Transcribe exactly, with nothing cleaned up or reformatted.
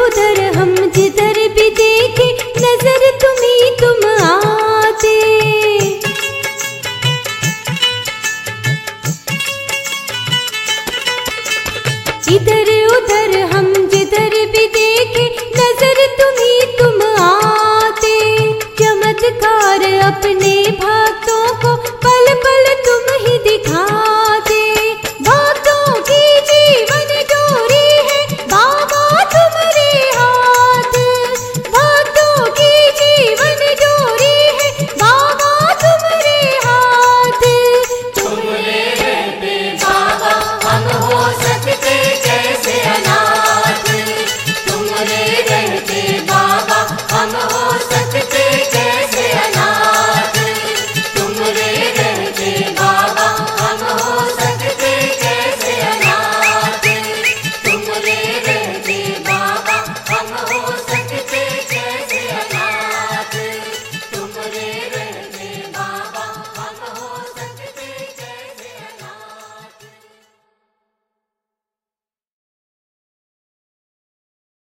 उधर हम जिधर भी देखे नजर तुम्ही तुम आते। इधर उधर हम जिधर भी देखे नजर तुम्ही तुम आते। चमत्कार अपने भक्तों को पल पल तुम ही दिखाते। भक्तों की जीवन डोरी है बाबा तुम्हारे हाथ। भक्तों की जीवन डोरी है बाबा तुम्हारे हाथ। तुमरे रहते बाबा हम हो सकते कैसे अनाथ। तुमरे